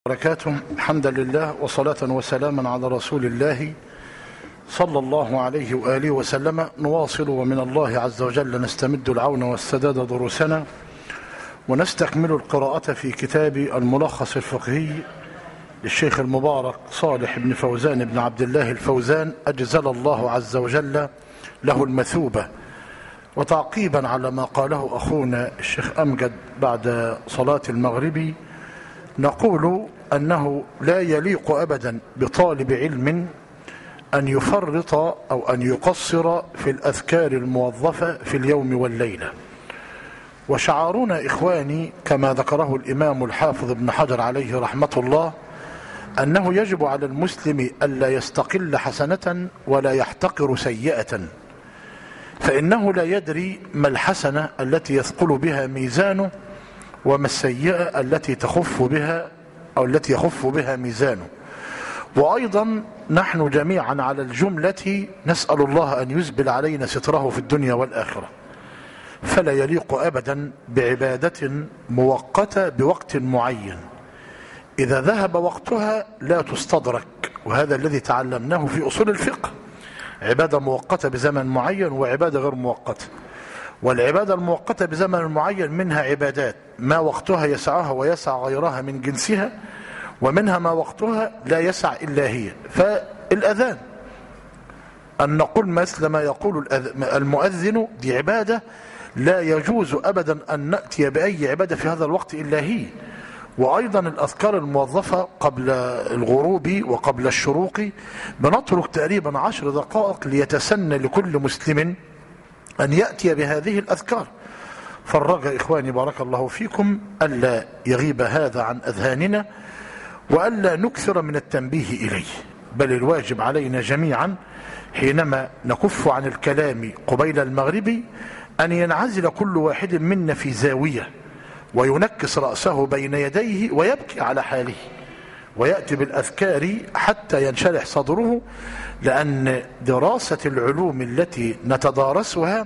وبركاته. حمدا لله وصلاة وسلاما على رسول الله صلى الله عليه وآله وسلم. نواصل ومن الله عز وجل نستمد العون والسداد دروسنا، ونستكمل القراءة في كتاب الملخص الفقهي للشيخ المبارك صالح بن فوزان بن عبد الله الفوزان، أجزل الله عز وجل له المثوبة. وتعقيبا على ما قاله أخونا الشيخ أمجد بعد صلاة المغرب، نقول أنه لا يليق أبدا بطالب علم أن يفرط أو أن يقصر في الأذكار الموظفة في اليوم والليلة. وشعارنا إخواني كما ذكره الإمام الحافظ ابن حجر عليه رحمة الله، أنه يجب على المسلم ألا يستقل حسنة ولا يحتقر سيئة، فإنه لا يدري ما الحسنة التي يثقل بها ميزانه وما السيئة التي تخف بها أو التي يخف بها ميزانه. وأيضا نحن جميعا على الجملة نسأل الله أن يزبل علينا ستره في الدنيا والآخرة، فلا يليق أبدا بعبادة مؤقتة بوقت معين إذا ذهب وقتها لا تستدرك، وهذا الذي تعلمناه في أصول الفقه. عبادة مؤقتة بزمن معين وعبادة غير مؤقتة، والعبادة المؤقتة بزمن معين منها عبادات ما وقتها يسعها ويسع غيرها من جنسها، ومنها ما وقتها لا يسع إلا هي. فالأذان أن نقول مثل ما يقول المؤذن دي عبادة لا يجوز أبدا أن نأتي بأي عبادة في هذا الوقت إلا هي. وأيضا الأذكار الموظفة قبل الغروب وقبل الشروق بنترك تقريبا 10 دقائق ليتسنى لكل مسلم أن يأتي بهذه الأذكار. فالرجاء إخواني بارك الله فيكم ألا يغيب هذا عن أذهاننا، وألا نكثر من التنبيه إليه، بل الواجب علينا جميعا حينما نكف عن الكلام قبيل المغرب أن ينعزل كل واحد منا في زاوية وينكس رأسه بين يديه ويبكي على حاله، ويأتي بالأذكار حتى ينشرح صدره، لأن دراسة العلوم التي نتدارسها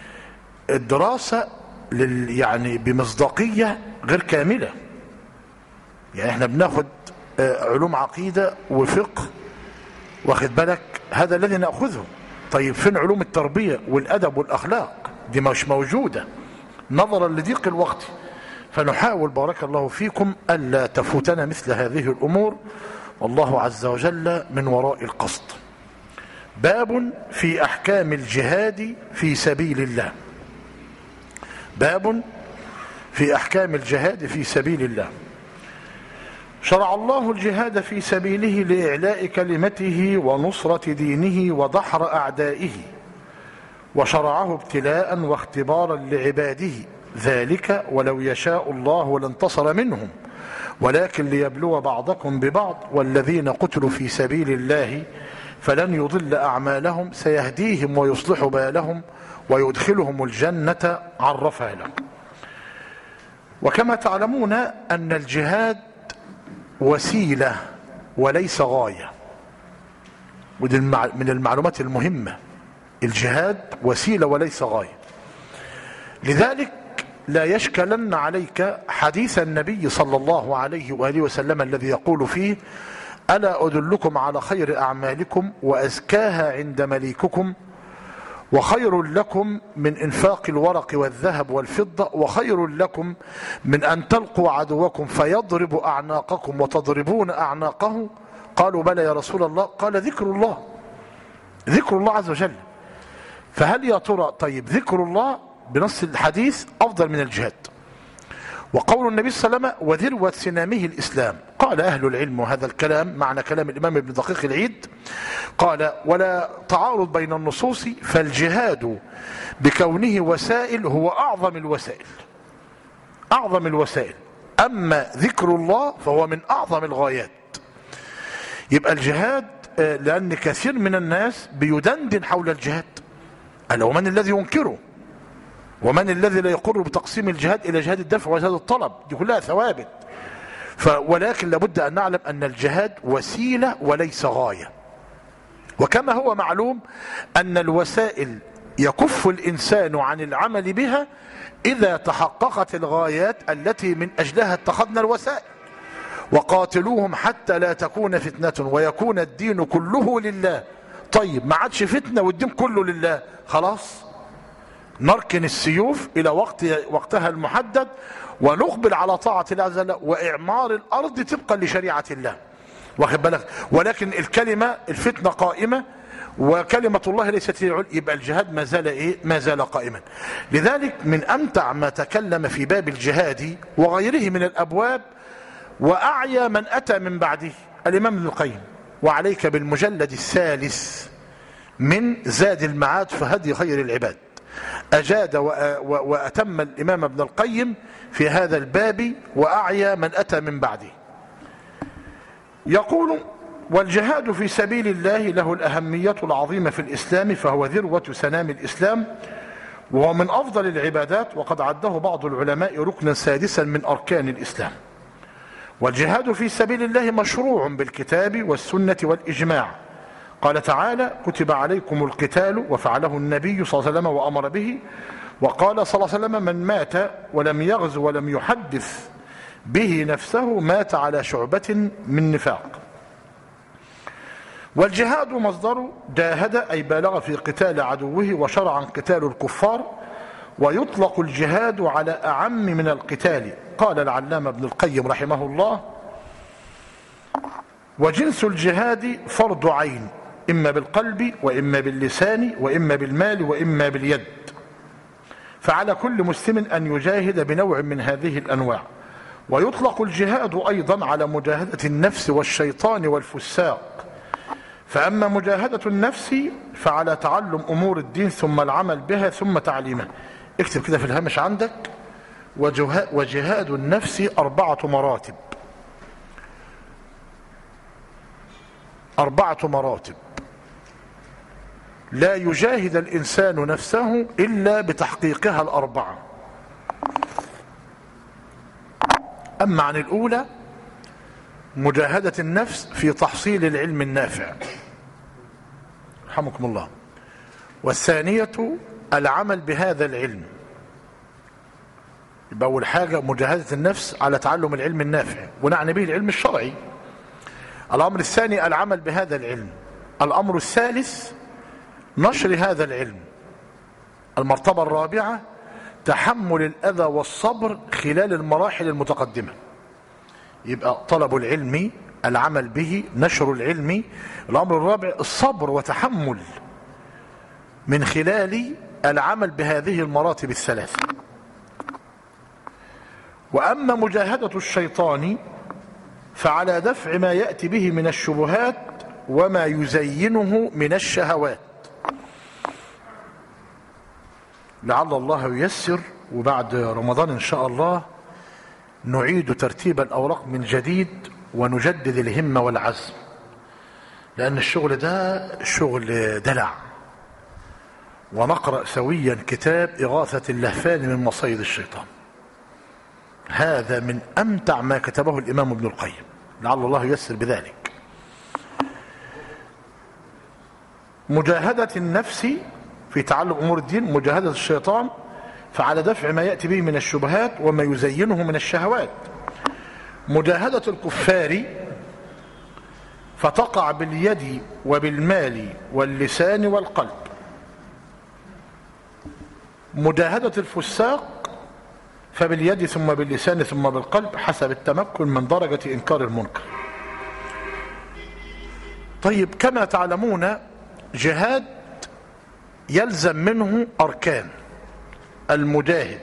الدراسة يعني بمصداقية غير كاملة. يعني احنا بناخد علوم عقيدة وفقه، واخد بالك، هذا الذي نأخذه. طيب فين علوم التربية والأدب والأخلاق؟ دي مش موجودة نظرا لضيق الوقت. فنحاول بارك الله فيكم ألا تفوتنا مثل هذه الأمور، والله عز وجل من وراء القصد. باب في أحكام الجهاد في سبيل الله. باب في أحكام الجهاد في سبيل الله. شرع الله الجهاد في سبيله لإعلاء كلمته ونصرة دينه ودحر أعدائه، وشرعه ابتلاء واختبارا لعباده، ذلك ولو يشاء الله لانتصر منهم ولكن ليبلو بعضكم ببعض، والذين قتلوا في سبيل الله فلن يضل أعمالهم سيهديهم ويصلح بالهم ويدخلهم الجنة عرفها لهم. وكما تعلمون أن الجهاد وسيلة وليس غاية، ودي من المعلومات المهمة. الجهاد وسيلة وليس غاية. لذلك لا يشكلن عليك حديث النبي صلى الله عليه وآله وسلم الذي يقول فيه: ألا أدلكم على خير أعمالكم وأزكاها عند مليككم، وخير لكم من إنفاق الورق والذهب والفضة، وخير لكم من أن تلقوا عدوكم فيضرب أعناقكم وتضربون أعناقه. قالوا بلى يا رسول الله. قال: ذكر الله، ذكر الله عز وجل. فهل يا ترى طيب ذكر الله بنص الحديث أفضل من الجهاد؟ وقول النبي صلى الله عليه وسلم: وذروة سنامه الإسلام. قال أهل العلم، وهذا الكلام معنى كلام الإمام ابن دقيق العيد، قال: ولا تعارض بين النصوص، فالجهاد بكونه وسائل هو أعظم الوسائل، أعظم الوسائل، أما ذكر الله فهو من أعظم الغايات. يبقى الجهاد، لأن كثير من الناس بيدندن حول الجهاد، ألا ومن الذي ينكره؟ ومن الذي لا يقر بتقسيم الجهاد إلى جهاد الدفع وجهاد الطلب؟ دي كلها ثوابت. ولكن لابد أن نعلم أن الجهاد وسيلة وليس غاية. وكما هو معلوم أن الوسائل يكف الإنسان عن العمل بها إذا تحققت الغايات التي من أجلها اتخذنا الوسائل. وقاتلوهم حتى لا تكون فتنة ويكون الدين كله لله. طيب ما عادش فتنة والدين كله لله، خلاص نركن السيوف إلى وقتها المحدد ونقبل على طاعة الله عز وجل وإعمار الأرض طبقا لشريعة الله، واخد بالك؟ ولكن الفتنة قائمة وكلمة الله ليست هي، يبقى الجهاد ما زال ما زال قائما. لذلك من أمتع ما تكلم في باب الجهاد وغيره من الأبواب وأعيا من أتى من بعده الإمام ابن القيم. وعليك بالمجلد الثالث من زاد المعاد في هدي خير العباد، أجاد وأتم الإمام ابن القيم في هذا الباب وأعيا من أتى من بعده. يقول: والجهاد في سبيل الله له الأهمية العظيمة في الإسلام، فهو ذروة سنام الإسلام وهو من أفضل العبادات، وقد عده بعض العلماء ركنا سادسا من أركان الإسلام. والجهاد في سبيل الله مشروع بالكتاب والسنة والإجماع. قال تعالى: كتب عليكم القتال، وفعله النبي صلى الله عليه وسلم وأمر به. وقال صلى الله عليه وسلم: من مات ولم يغزو ولم يحدث به نفسه مات على شعبة من نفاق. والجهاد مصدر جاهد أي بالغ في قتال عدوه وشرعا قتال الكفار، ويطلق الجهاد على أعم من القتال. قال العلامة ابن القيم رحمه الله: وجنس الجهاد فرض عين، إما بالقلب وإما باللسان وإما بالمال وإما باليد، فعلى كل مسلم أن يجاهد بنوع من هذه الأنواع. ويطلق الجهاد أيضا على مجاهدة النفس والشيطان والفساق. فأما مجاهدة النفس فعلى تعلم أمور الدين ثم العمل بها ثم تعليمها. اكتب كده في الهامش عندك: وجهاد النفس 4 مراتب. 4 مراتب لا يجاهد الإنسان نفسه إلا بتحقيقها 4. أما عن الأولى مجاهدة النفس في تحصيل العلم النافع، رحمكم الله. والثانية العمل بهذا العلم. يبقى أول حاجة مجاهدة النفس على تعلم العلم النافع، ونعني به العلم الشرعي. الأمر الثاني العمل بهذا العلم. الأمر الثالث نشر هذا العلم. المرتبة الرابعة تحمل الأذى والصبر خلال المراحل المتقدمة. يبقى طلب العلم، العمل به، نشر العلم. الأمر الرابع الصبر وتحمل من خلال العمل بهذه المراتب ال3. وأما مجاهدة الشيطان فعلى دفع ما يأتي به من الشبهات وما يزينه من الشهوات. لعل الله ييسر، وبعد رمضان إن شاء الله نعيد ترتيب الأوراق من جديد ونجدد الهمة والعزم، لأن الشغل ده شغل دلع. ونقرأ سويا كتاب إغاثة اللهفان من مصيد الشيطان. هذا من أمتع ما كتبه الإمام ابن القيم، لعل الله ييسر بذلك. مجاهدة النفس في تعلم أمور الدين، مجاهدة الشيطان فعلى دفع ما يأتي به من الشبهات وما يزينه من الشهوات. مجاهدة الكفار فتقع باليد وبالمال واللسان والقلب. مجاهدة الفساق فباليد ثم باللسان ثم بالقلب حسب التمكن من درجة إنكار المنكر. طيب، كما تعلمون جهاد يلزم منه أركان. المجاهد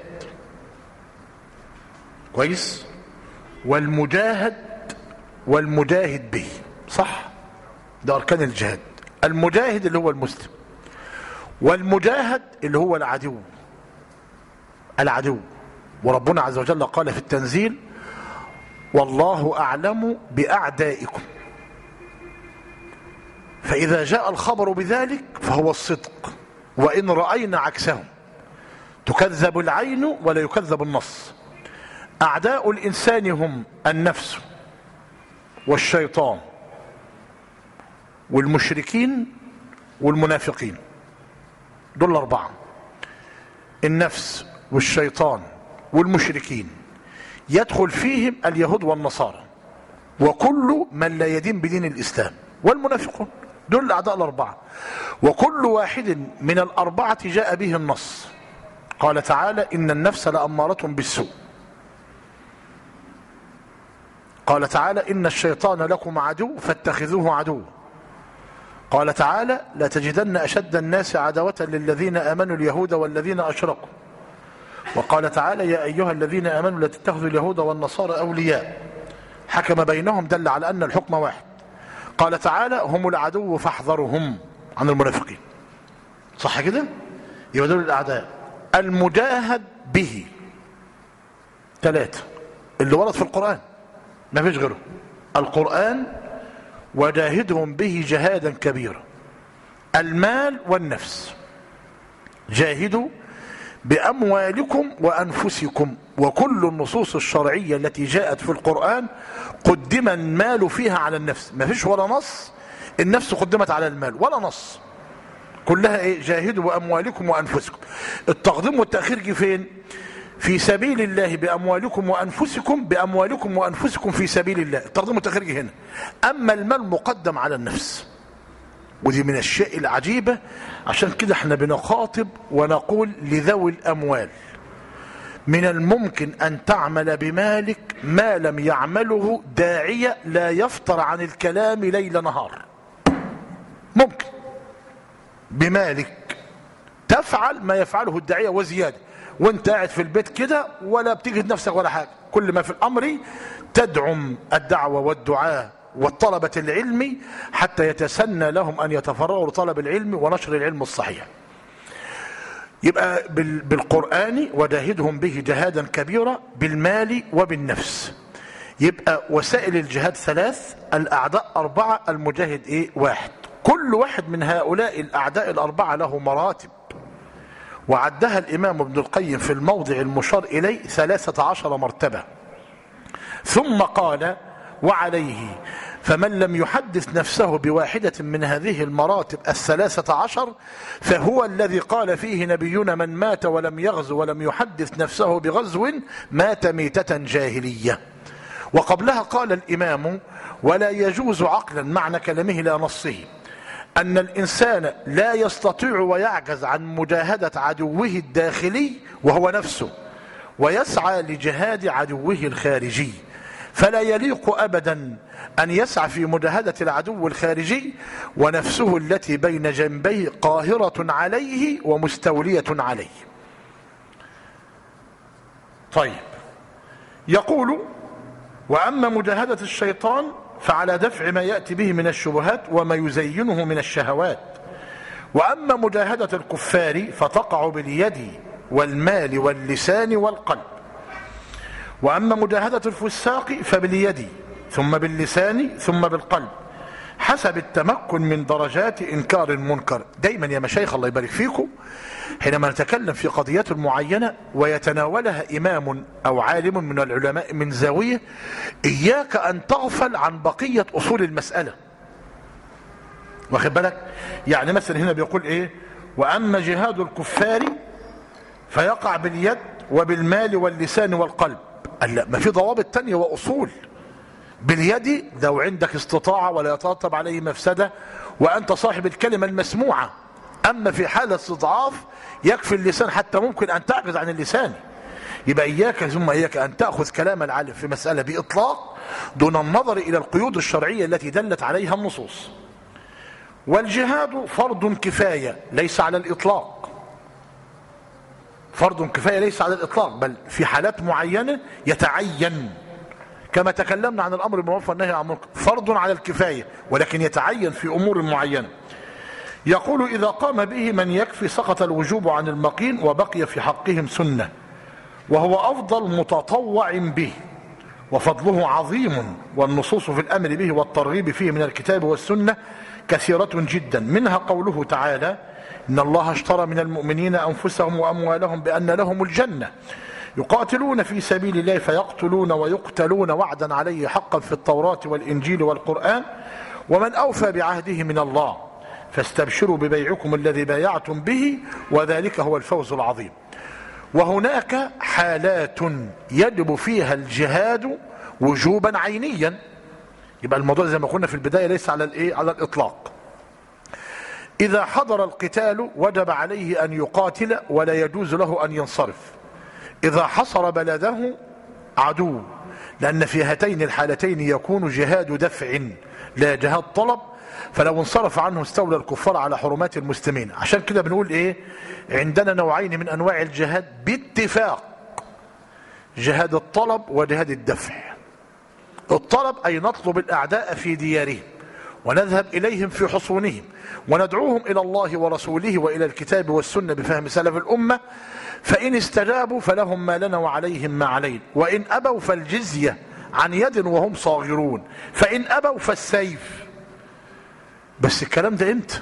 كويس، والمجاهد والمجاهد به، صح؟ ده أركان الجهاد. المجاهد اللي هو المسلم، والمجاهد اللي هو العدو. وربنا عز وجل قال في التنزيل: والله أعلم بأعدائكم. فإذا جاء الخبر بذلك فهو الصدق، وإن رأينا عكسه تكذب العين ولا يكذب النص. أعداء الإنسان هم النفس والشيطان والمشركين والمنافقين. دول 4: النفس والشيطان والمشركين، يدخل فيهم اليهود والنصارى، وكل من لا يدين بدين الإسلام والمنافقون. دول الأعداء الأربعة، وكل واحد من الأربعة جاء به النص. قال تعالى إن النفس لأمارة بالسوء. قال تعالى إن الشيطان لكم عدو فاتخذوه عدو. قال تعالى لا تجدن أشد الناس عداوة للذين آمنوا اليهود والذين أشركوا. وقال تعالى يا أيها الذين آمنوا لا تتخذوا اليهود والنصارى أولياء. حكم بينهم دل على أن الحكم واحد. قال تعالى هم العدو فاحذرهم عن المنافقين. صح كده؟ يبقى دول الأعداء. المجاهد به 3 اللي ورد في القرآن، ما فيش غيره. القرآن وجاهدهم به جهادا كبيرا. المال والنفس، جاهدوا بأموالكم وأنفسكم. وكل النصوص الشرعية التي جاءت في القرآن قدم المال فيها على النفس. ما فيش ولا نص النفس قدمت على المال ولا نص، كلها ايه؟ جاهدوا بأموالكم وأنفسكم. التقديم والتأخير جه فين؟ في سبيل الله بأموالكم وأنفسكم، بأموالكم وأنفسكم في سبيل الله. التقديم والتأخير جه هنا. أما المال مقدم على النفس، ودي من الشيء العجيبة. عشان كده احنا بنخاطب ونقول لذوي الأموال من الممكن أن تعمل بمالك ما لم يعمله داعية لا يفتر عن الكلام ليل نهار. ممكن بمالك تفعل ما يفعله الداعية وزيادة، وانت قاعد في البيت كده ولا بتجهد نفسك ولا حاجة. كل ما في الأمر تدعم الدعوة والدعاء والطلبة العلمي حتى يتسنى لهم أن يتفرغوا لطلب العلم ونشر العلم الصحيح. يبقى بالقرآن وجاهدهم به جهادا كبيرا، بالمال وبالنفس. يبقى وسائل الجهاد 3، الأعداء 4، المجاهد 1. كل واحد من هؤلاء الأعداء ال4 له مراتب، وعدها الإمام ابن القيم في الموضع المشار إليه 13 مرتبة. ثم قال وعليه فمن لم يحدث نفسه بواحدة من هذه المراتب 13 فهو الذي قال فيه نبينا من مات ولم يغزو ولم يحدث نفسه بغزو مات ميتة جاهلية. وقبلها قال الإمام ولا يجوز عقلا معنى كلامه لا نصه أن الإنسان لا يستطيع ويعجز عن مجاهدة عدوه الداخلي وهو نفسه، ويسعى لجهاد عدوه الخارجي. فلا يليق أبدا أن يسعى في مجاهدة العدو الخارجي ونفسه التي بين جنبيه قاهرة عليه ومستولية عليه. طيب، يقول وأما مجاهدة الشيطان فعلى دفع ما يأتي به من الشبهات وما يزينه من الشهوات. وأما مجاهدة الكفار فتقع باليد والمال واللسان والقلب. وأما مجاهدة الفساق فباليد ثم باللسان ثم بالقلب حسب التمكن من درجات إنكار المنكر. دايما يا مشايخ الله يبارك فيكم حينما نتكلم في قضيات معينة ويتناولها إمام أو عالم من العلماء من زاوية، إياك أن تغفل عن بقية أصول المسألة. واخد بالك؟ يعني مثلا هنا بيقول وأما جهاد الكفار فيقع باليد وبالمال واللسان والقلب. لا، ما في ضوابط تانية وأصول. باليد لو عندك استطاعة ولا يترتب عليه مفسدة وأنت صاحب الكلمة المسموعة. أما في حالة استضعاف يكفي اللسان، حتى ممكن أن تعجز عن اللسان. يبقى إياك ثم إياك أن تأخذ كلام العالم في مسألة بإطلاق دون النظر إلى القيود الشرعية التي دلت عليها النصوص. والجهاد فرض كفاية ليس على الإطلاق، فرض كفاية ليس على الإطلاق، بل في حالات معينة يتعين، كما تكلمنا عن الأمر بالمعروف والنهي عن المنكر، فرض على الكفاية ولكن يتعين في أمور معينة. يقول إذا قام به من يكفي سقط الوجوب عن المقين وبقي في حقهم سنة، وهو أفضل متطوع به وفضله عظيم. والنصوص في الأمر به والترغيب فيه من الكتاب والسنة كثيرة جدا، منها قوله تعالى إن الله اشترى من المؤمنين أنفسهم وأموالهم بأن لهم الجنة يقاتلون في سبيل الله فيقتلون ويقتلون وعدا عليه حقا في التوراة والإنجيل والقرآن ومن أوفى بعهده من الله فاستبشروا ببيعكم الذي بايعتم به وذلك هو الفوز العظيم. وهناك حالات يجب فيها الجهاد وجوبا عينيا، يبقى الموضوع زي ما قلنا في البداية ليس على الايه، على الاطلاق. اذا حضر القتال وجب عليه ان يقاتل ولا يجوز له ان ينصرف اذا حصر بلده عدو، لان في هاتين الحالتين يكون جهاد دفع لا جهاد طلب، فلو انصرف عنه استولى الكفار على حرمات المسلمين. عشان كده بنقول ايه، عندنا نوعين من انواع الجهاد باتفاق، جهاد الطلب وجهاد الدفع. الطلب اي نطلب الاعداء في ديارهم ونذهب اليهم في حصونهم وندعوهم الى الله ورسوله والى الكتاب والسنة بفهم سلف الامة، فان استجابوا فلهم ما لنا وعليهم ما علينا، وان ابوا فالجزية عن يد وهم صاغرون، فان ابوا فالسيف. بس الكلام ده امتى؟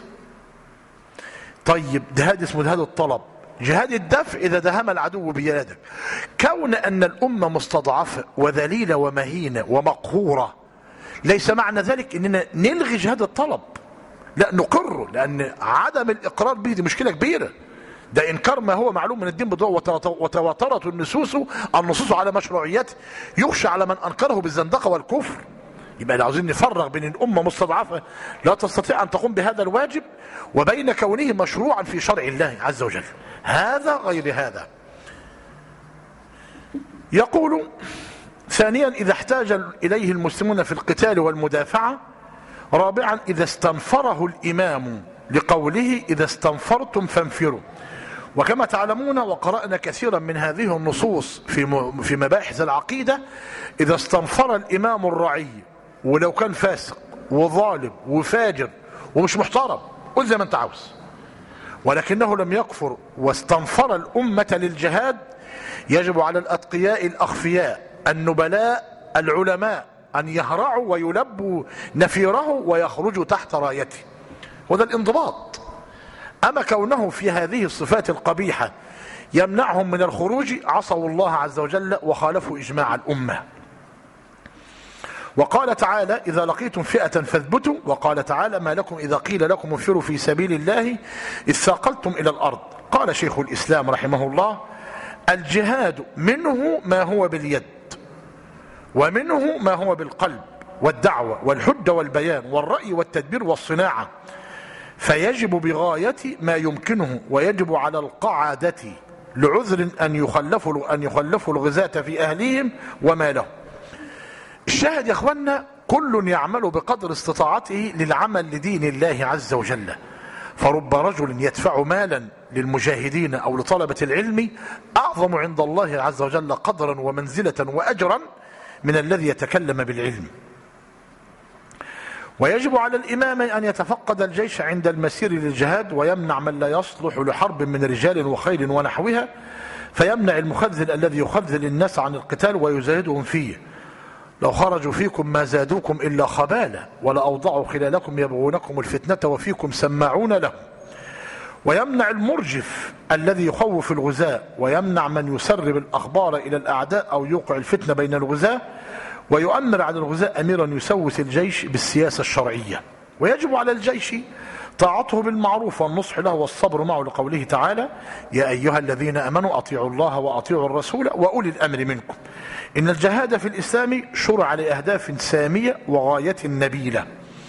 طيب جهاد اسمه جهاد الطلب. جهاد الدفع اذا دهم العدو بيدك. كون ان الامه مستضعفه وذليله ومهينه ومقهوره ليس معنى ذلك اننا نلغي جهاد الطلب، لا نقره، لان عدم الاقرار به دي مشكله كبيره. ده انكار ما هو معلوم من الدين بضوء، وتواترت النصوص على مشروعيته، يخشى على من انكره بالزندقه والكفر. يبقى عاوزين نفرق بين الامه مستضعفه لا تستطيع ان تقوم بهذا الواجب وبين كونه مشروعا في شرع الله عز وجل، هذا غير هذا. يقول ثانيا اذا احتاج اليه المسلمون في القتال والمدافعه. رابعا اذا استنفره الامام لقوله اذا استنفرتم فانفروا. وكما تعلمون وقرأنا كثيرا من هذه النصوص في مباحث العقيدة، إذا استنفر الإمام الرعي ولو كان فاسق وظالم وفاجر ومش محترم قل زي ما انت عاوز، ولكنه لم يكفر واستنفر الأمة للجهاد، يجب على الأتقياء الأخفياء النبلاء العلماء أن يهرعوا ويلبوا نفيره ويخرجوا تحت رايته، وده الانضباط. أما كونه في هذه الصفات القبيحة يمنعهم من الخروج، عصوا الله عز وجل وخالفوا إجماع الأمة. وقال تعالى إذا لقيتم فئة فاثبتوا، وقال تعالى ما لكم إذا قيل لكم انفروا في سبيل الله إذ ثاقلتم إلى الأرض. قال شيخ الإسلام رحمه الله الجهاد منه ما هو باليد، ومنه ما هو بالقلب والدعوة والحجة والبيان والرأي والتدبير والصناعة، فيجب بغاية ما يمكنه، ويجب على القعادة لعذر أن يخلفوا الغزاة في أهليهم وما لهم. الشاهد يا أخوانا كل يعمل بقدر استطاعته للعمل لدين الله عز وجل، فرب رجل يدفع مالا للمجاهدين أو لطلبة العلم أعظم عند الله عز وجل قدرا ومنزلة وأجرا من الذي يتكلم بالعلم. ويجب على الإمام أن يتفقد الجيش عند المسير للجهاد، ويمنع من لا يصلح لحرب من رجال وخيل ونحوها، فيمنع المخذل الذي يخذل الناس عن القتال ويزاهدهم فيه. لو خرجوا فيكم ما زادوكم إلا خبالة ولأوضعوا خلالكم يبغونكم الفتنة وفيكم سماعون لهم. ويمنع المرجف الذي يخوف الغزاة، ويمنع من يسرب الأخبار إلى الأعداء أو يوقع الفتنة بين الغزاة، ويؤمر على الغزاة أميرا يسوس الجيش بالسياسة الشرعية. ويجب على الجيش طاعته بالمعروف والنصح له والصبر معه، لقوله تعالى يا أيها الذين أمنوا أطيعوا الله وأطيعوا الرسول وأولي الأمر منكم. إن الجهاد في الإسلام شرع لأهداف سامية وغاية نبيلة.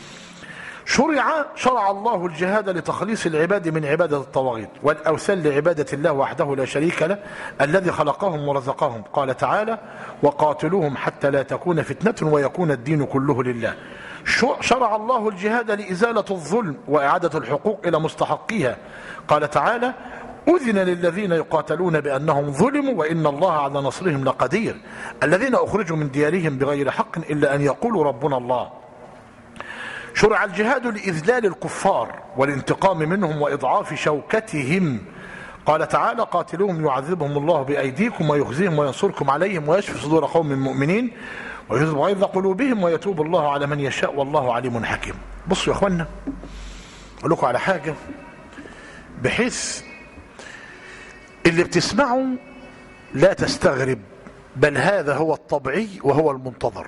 شرع الله الجهاد لتخليص العباد من عبادة الطواغيت والأوثان لعبادة الله وحده لا شريك له الذي خلقهم ورزقهم. قال تعالى وقاتلوهم حتى لا تكون فتنة ويكون الدين كله لله. شرع الله الجهاد لإزالة الظلم وإعادة الحقوق إلى مستحقيها. قال تعالى أذن للذين يقاتلون بأنهم ظلموا وإن الله على نصرهم لقدير الذين أخرجوا من ديارهم بغير حق إلا أن يقولوا ربنا الله. شرع الجهاد لإذلال الكفار والانتقام منهم وإضعاف شوكتهم. قال تعالى قاتلوهم يعذبهم الله بأيديكم ويخزيهم وينصركم عليهم ويشفي صدور قوم مؤمنين ويذهب غيظ قلوبهم ويتوب الله على من يشاء والله عليم حكيم. بصوا يا اخوانا اقول لكم على حاجه بحيث اللي بتسمعه لا تستغرب، بل هذا هو الطبيعي وهو المنتظر.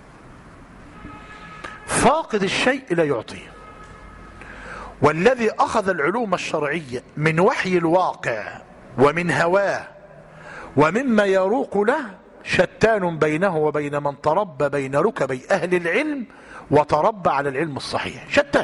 فاقد الشيء لا يعطيه، والذي أخذ العلوم الشرعية من وحي الواقع ومن هواه ومما يروق له شتان بينه وبين من تربى بين ركبي أهل العلم وتربى على العلم الصحيح.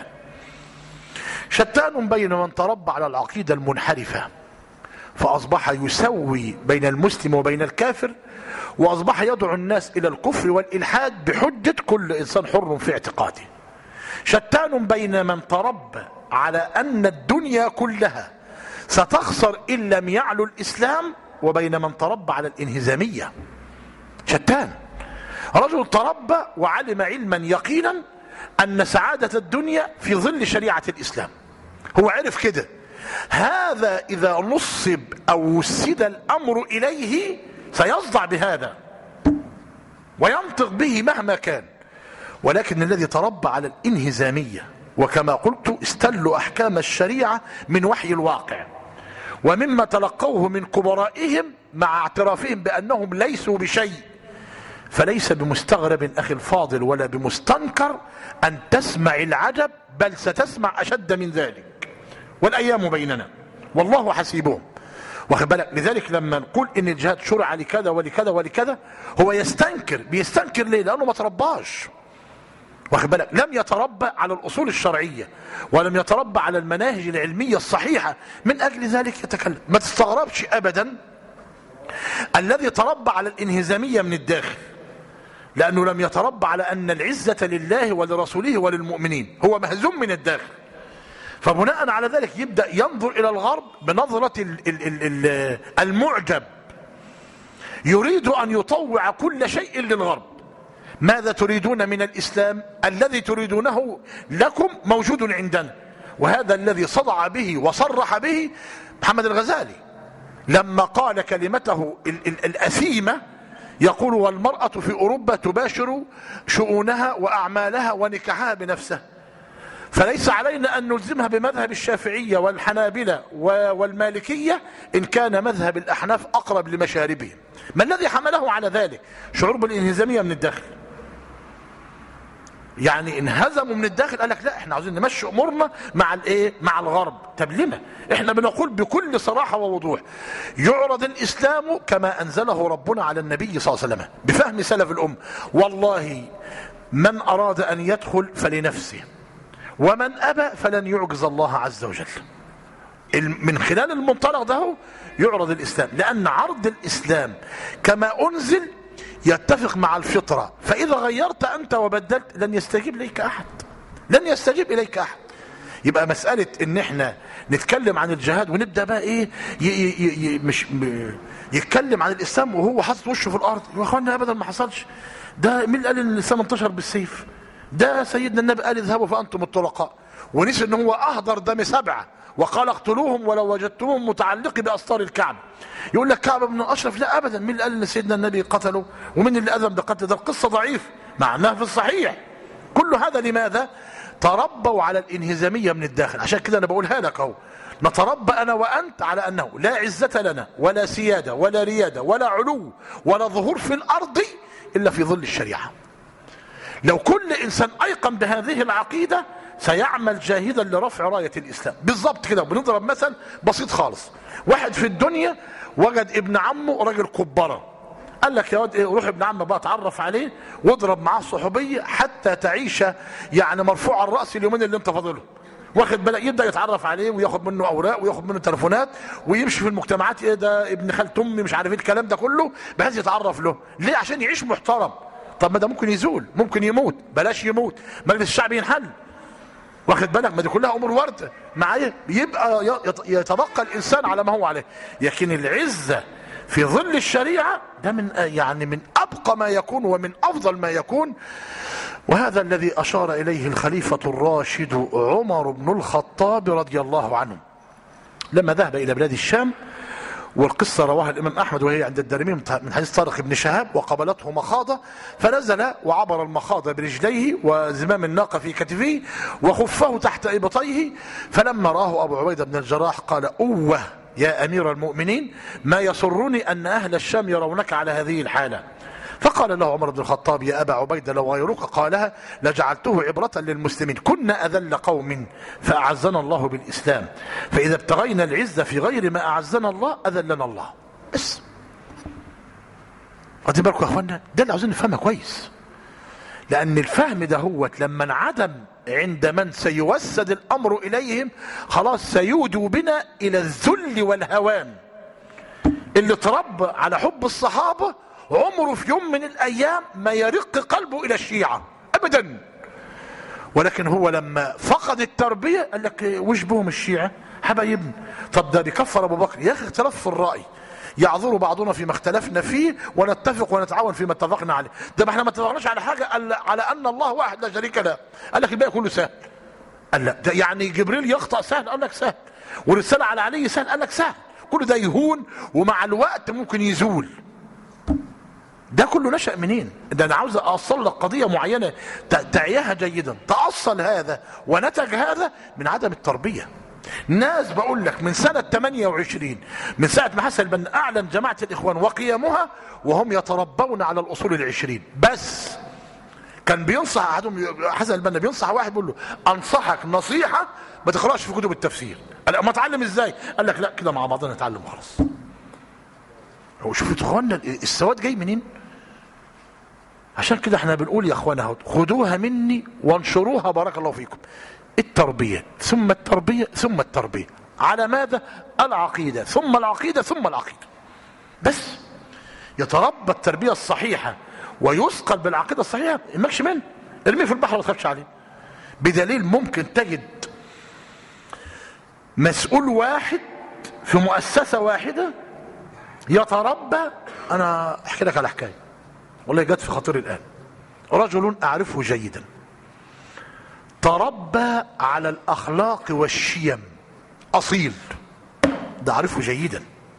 شتان بين من تربى على العقيدة المنحرفة فأصبح يسوي بين المسلم وبين الكافر، وأصبح يدعو الناس إلى الكفر والإلحاد بحجة كل إنسان حر في اعتقاده. شتان بين من تربى على أن الدنيا كلها ستخسر إن لم يعلو الإسلام وبين من تربى على الانهزامية. شتان. رجل تربى وعلم علما يقينا أن سعادة الدنيا في ظل شريعة الإسلام، هو عرف كده. هذا إذا نصب أو وسد الأمر إليه سيصدع بهذا وينطق به مهما كان. ولكن الذي تربى على الانهزامية وكما قلت استلوا أحكام الشريعة من وحي الواقع ومما تلقوه من كبرائهم مع اعترافهم بأنهم ليسوا بشيء، فليس بمستغرب أخي الفاضل ولا بمستنكر أن تسمع العجب، بل ستسمع أشد من ذلك، والأيام بيننا والله حسيبهم. واخد بالك؟ لذلك لما نقول إن الجهاد شرع لكذا ولكذا ولكذا، هو بيستنكر ليه؟ لأنه ما ترباش. واخد بالك؟ لم يتربى على الأصول الشرعية ولم يتربى على المناهج العلمية الصحيحة، من أجل ذلك يتكلم. ما تستغربش أبدا الذي تربى على الانهزامية من الداخل، لأنه لم يتربى على أن العزة لله ولرسوله وللمؤمنين، هو مهزوم من الداخل. فبناء على ذلك يبدأ ينظر إلى الغرب بنظرة المعجب، يريد أن يطوع كل شيء للغرب. ماذا تريدون من الإسلام؟ الذي تريدونه لكم موجود عندنا. وهذا الذي صدع به وصرح به محمد الغزالي لما قال كلمته الأثيمة، يقول: والمرأة في أوروبا تباشر شؤونها وأعمالها ونكاحها بنفسها، فليس علينا أن نلزمها بمذهب الشافعية والحنابلة والمالكية إن كان مذهب الأحناف أقرب لمشاربهم. ما الذي حمله على ذلك؟ شعور بالانهزامية من الداخل، يعني انهزموا من الداخل. قال لك لا، احنا عاوزين نمشي امورنا مع الغرب. طب لما احنا بنقول بكل صراحة ووضوح: يعرض الإسلام كما أنزله ربنا على النبي صلى الله عليه وسلم بفهم سلف الأمة. والله من أراد أن يدخل فلنفسه، ومن أبى فلن يعجز الله عز وجل. من خلال المنطلق ده يعرض الإسلام، لأن عرض الإسلام كما أنزل يتفق مع الفطرة، فإذا غيرت أنت وبدلت لن يستجيب إليك أحد. يبقى مسألة إن احنا نتكلم عن الجهاد ونبدأ بقى مش يتكلم عن الإسلام وهو حاطط وشه في الأرض. يا أخوانا أبدا ما حصلش. ده مين قال إن الإسلام انتشر بالسيف؟ ده سيدنا النبي قال: اذهبوا فأنتم الطلقاء، ونسي إن هو أهدر دم 7 وقال: اقتلوهم ولو وجدتموهم متعلق بأسطار الكعبة. يقول لك كعب بن أشرف، لا أبدا. مين اللي قال إن سيدنا النبي قتله؟ ومين اللي أذن بقتل؟ ده القصة ضعيف مع أنها في الصحيح. كل هذا لماذا؟ تربوا على الانهزامية من الداخل. عشان كده أنا بقولها لك أهو، نتربى أنا وأنت على أنه لا عزة لنا ولا سيادة ولا ريادة ولا علو ولا ظهور في الأرض إلا في ظل الشريعة. لو كل إنسان أيقن بهذه العقيدة سيعمل جاهدا لرفع راية الإسلام. بالضبط كده. بنضرب مثل بسيط خالص: واحد في الدنيا وجد ابن عمه راجل كبارة، قال لك: يا واد روح ابن عمه بقى اتعرف عليه واضرب معاه صحوبية حتى تعيش يعني مرفوع الرأس اليومين اللي انت فاضله. واخد بالك؟ يبدأ يتعرف عليه وياخد منه أوراق وياخد منه تليفونات ويمشي في المجتمعات: ده ابن خالة أمي، مش عارف ايه الكلام ده كله، بحيث يتعرف له. ليه؟ عشان يعيش محترم. طب ما ده ممكن يزول، ممكن يموت، بلاش يموت، مجلس الشعب ينحل. واخد بالك؟ ما دي كلها امور وارده معايا. يبقى يتبقى الانسان على ما هو عليه. لكن العزه في ظل الشريعه ده من ابقى ما يكون ومن افضل ما يكون. وهذا الذي اشار اليه الخليفه الراشد عمر بن الخطاب رضي الله عنه لما ذهب الى بلاد الشام. والقصة رواها الإمام أحمد وهي عند الدارمي من حديث طارق بن شهاب: وقبلته مخاضة فنزل وعبر المخاضة برجليه وزمام الناقة في كتفه وخفه تحت إبطيه. فلما راه أبو عبيدة بن الجراح قال: أوه يا أمير المؤمنين، ما يسرني أن أهل الشام يرونك على هذه الحالة. فقال له عمر بن الخطاب: يا أبا عبيدة، لو غيرك قالها لجعلته عبرة للمسلمين. كنا أذل قوم فأعزنا الله بالإسلام، فإذا ابتغينا العزة في غير ما أعزنا الله أذلنا الله. بس. واخدين بالكم يا اخوانا؟ ده اللي عاوزين نفهمها كويس، لان الفهم ده هو لما انعدم عند من سيوسد الامر اليهم خلاص سيودوا بنا الى الذل والهوان. اللي تربى على حب الصحابه عمره في يوم من الايام ما يرق قلبه الى الشيعه ابدا، ولكن هو لما فقد التربيه قال لك وش بهم الشيعه حبايبنا. طب ده بيكفر ابو بكر؟ يا اخي اختلاف في الراي يعذر بعضنا فيما اختلفنا فيه ونتفق ونتعاون فيما اتفقنا عليه. ده ما احنا ما اتفقناش على حاجه على ان الله واحد لا شريك له، قال لك الباقي كله سهل. قال لا، ده يعني جبريل يخطأ سهل، قال لك سهل. والرساله على علي سهل، قال لك سهل. كل ده يهون ومع الوقت ممكن يزول. ده كله نشأ منين؟ ده انا عاوز اوصل لك قضيه معينه تعيها جيدا. تأصل هذا ونتج هذا من عدم التربيه. ناس بقول لك من سنة 28 من ساعة ما حسن البنا أعلن جماعة الإخوان وقيامها وهم يتربون على الأصول العشرين بس. كان بينصح أحدهم حسن البنا بينصح واحد بيقول له أنصحك نصيحة ما تقرأش في كتب التفسير. قال ما اتعلم ازاي؟ قال لك لا كده مع بعضنا نتعلم وخلاص. هو شوفوا يا اخوانا السواد جاي منين؟ عشان كده احنا بنقول يا اخوانا خدوها مني وانشروها بارك الله فيكم. التربية ثم التربية ثم التربية على ماذا؟ العقيدة ثم العقيدة ثم العقيدة. بس يتربى التربية الصحيحة ويثقل بالعقيدة الصحيحة ماكش منه، ارميه في البحر ما تخافش عليه. بدليل ممكن تجد مسؤول واحد في مؤسسة واحدة يتربى. انا احكي لك على حكاية والله جت في خاطري الان. رجل اعرفه جيدا تربى على الاخلاق والشيم، اصيل، ده اعرفه جيدا،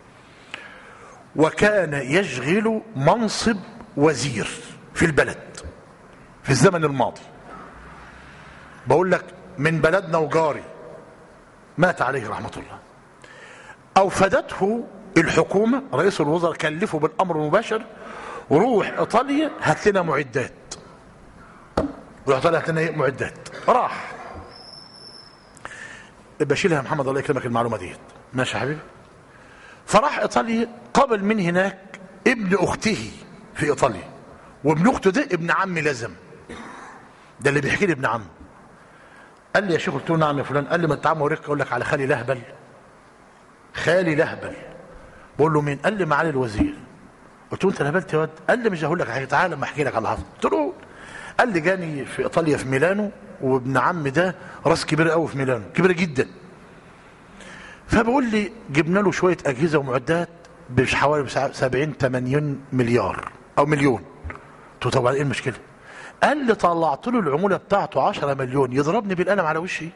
وكان يشغل منصب وزير في البلد في الزمن الماضي. بقول لك من بلدنا وجاري، مات عليه رحمة الله. اوفدته الحكومة، رئيس الوزراء كلفه بالامر المباشر روح ايطاليا هات لنا معدات. روح ايطاليا هات لنا معدات. راح بشيلها يا محمد الله يكرمك المعلومة ديت ماشي يا حبيبي. فراح ايطاليا قابل من هناك ابن اخته في ايطاليا، وابن اخته ده ابن عمي لازم، ده اللي بيحكي لي ابن عمي. قال لي يا شيخ، قلت له نعم يا فلان. قال لي ما انت عم اوريك اقول لك على خالي لهبل. خالي لهبل. بقول له مين؟ قال لي معالي الوزير. قلت له انت لهبلت يا واد؟ قال لي مش هقول لك حاجه، تعالى اما احكي لك على اللي حصل. قلت له قال لي جاني في ايطاليا في ميلانو، وابن عمي ده راس كبير قوي في ميلانو، كبيره جدا. فبقول لي جبنا له شويه اجهزه ومعدات بحوالي 70-80 مليار او مليون. قلت له طبعا ايه المشكله؟ قال لي طلعت له العموله بتاعته 10 مليون يضربني بالقلم على وشي.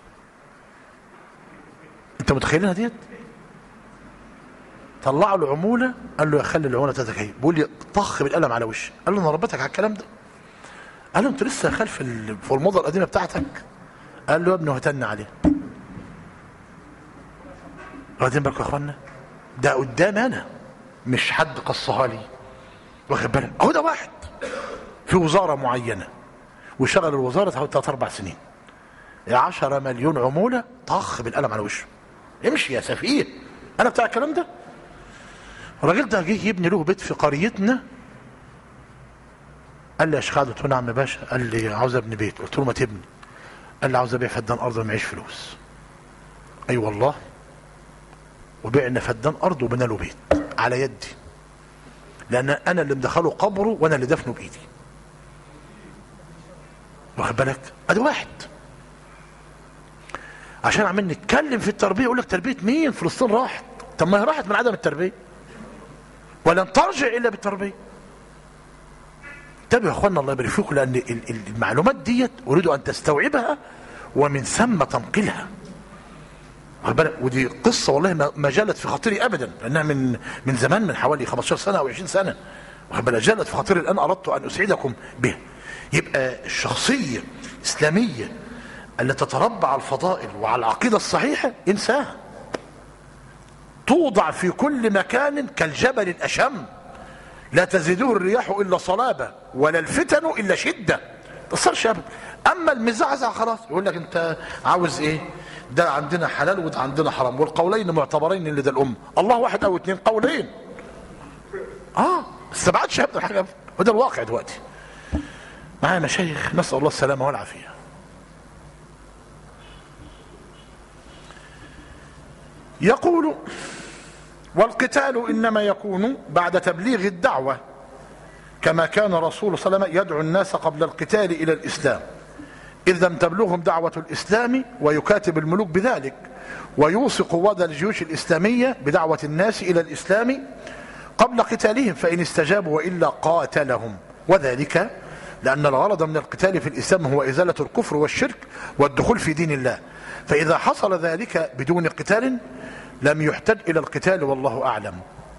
انت متخيلينها ديت؟ طلعوا له عموله، قال له خلي العموله بتاعتك اهي. بيقول لي طخ بالقلم على وشي. قال له انا ربيتك على الكلام ده؟ قال له انت لسه خال في الموضه القديمه بتاعتك؟ قال له يا ابني هتن عليه. واخدين بالكم يا اخوانا؟ ده قدام انا مش حد قصها لي، واخد بالك؟ اهو ده واحد في وزاره معينه وشغل الوزاره حوالي 3-4 سنين، 10 مليون عموله طخ بالقلم على وشه. امشي يا سفيه، انا بتاع الكلام ده؟ الراجل ده جه يبني له بيت في قريتنا. قال لي يا شيخ قلت له نعم يا باشا. قال لي عاوز ابني بيت. قلت له ما تبني. قال لي عاوز ابيع فدان ارض ومعيش فلوس. اي أيوة والله. وبعنا فدان ارض وبنى له بيت على يدي، لان انا اللي مدخله قبره وانا اللي دفنه بايدي. واخد بالك؟ ادي واحد. عشان عمال نتكلم في التربيه يقول لك تربيه مين؟ فلسطين راحت. طب ما هي راحت من عدم التربيه، ولن ترجع الا بالتربيه. انتبهوا يا اخوانا الله يبارك فيكم، لان المعلومات ديت اريد ان تستوعبها ومن ثم تنقلها. ودي قصه والله ما جالت في خاطري ابدا، لانها من زمان، من حوالي 15 سنه او 20 سنه. جالت في خاطري الان، اردت ان اسعدكم بها. يبقى الشخصيه الاسلاميه التي تتربى على الفضائل وعلى العقيده الصحيحه انساها. توضع في كل مكان كالجبل الاشم، لا تزيده الرياح الا صلابه ولا الفتن الا شده. ما تصيرش ابدا. اما المزعزع خلاص يقول لك انت عاوز ايه؟ ده عندنا حلال وده عندنا حرام، والقولين معتبرين لدى الامه. الله واحد او اثنين قولين. استبعدش ابدا حاجه، وده الواقع دلوقتي. معايا مشايخ نسال الله السلامه والعافيه. يقول: والقتال انما يكون بعد تبليغ الدعوه، كما كان رسول صلى الله عليه وسلم يدعو الناس قبل القتال الى الاسلام، اذ لم تبلغهم دعوه الاسلام، ويكاتب الملوك بذلك، ويوصي قواد الجيوش الاسلاميه بدعوه الناس الى الاسلام قبل قتالهم، فان استجابوا والا قاتلهم. وذلك لان الغرض من القتال في الاسلام هو ازاله الكفر والشرك والدخول في دين الله، فاذا حصل ذلك بدون قتال لم يحتج الى القتال، والله اعلم.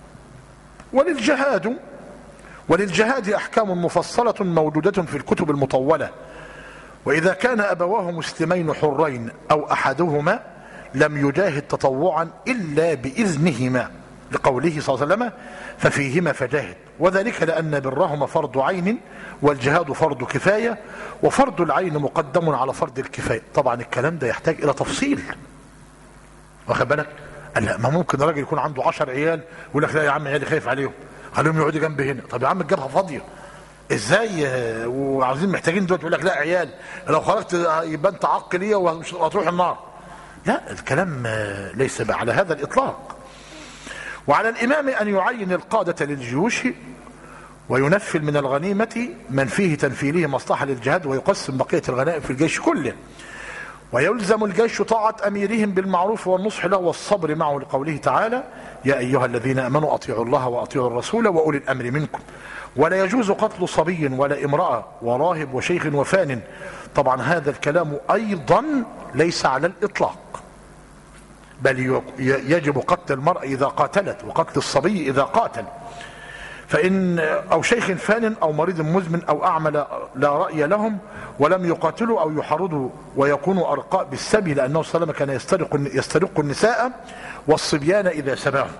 وللجهاد احكام مفصله موجوده في الكتب المطوله، واذا كان ابواه مسلمين حرين او احدهما لم يجاهد تطوعا الا باذنهما، لقوله صلى الله عليه وسلم: ففيهما فجاهد. وذلك لان برهما فرض عين والجهاد فرض كفايه، وفرض العين مقدم على فرض الكفايه. طبعا الكلام ده يحتاج الى تفصيل، واخد بالك؟ لا، ما ممكن راجل يكون عنده 10 عيال ويقول لك لا يا عم عيالي خايف عليهم، خليهم يقعدوا جنبي هنا. طب يا عم الجبهه فاضيه ازاي؟ وعاوزين محتاجين دلوقتي يقول لك لا عيال، لو خرجت يبقى انت عقليه وهتروح النار. لا، الكلام ليس على هذا الاطلاق. وعلى الامام ان يعين القاده للجيوش، وينفل من الغنيمه من فيه تنفيله مصلحه للجهاد، ويقسم بقيه الغنائم في الجيش كله. ويلزم الجيش طاعة أميرهم بالمعروف والنصح له والصبر معه، لقوله تعالى: يا أيها الذين آمنوا أطيعوا الله وأطيعوا الرسول وأولي الأمر منكم. ولا يجوز قتل صبي ولا امرأة وراهب وشيخ وفان. طبعا هذا الكلام أيضا ليس على الإطلاق، بل يجب قتل المرأة إذا قاتلت، وقتل الصبي إذا قاتل. فإن أو شيخ فان أو مريض مزمن أو أعمى لا رأي لهم ولم يقاتلوا أو يحرضوا ويكونوا أرقاء بالسبي، لأنه صلى الله عليه وسلم كان يسترق النساء والصبيان إذا سباهم.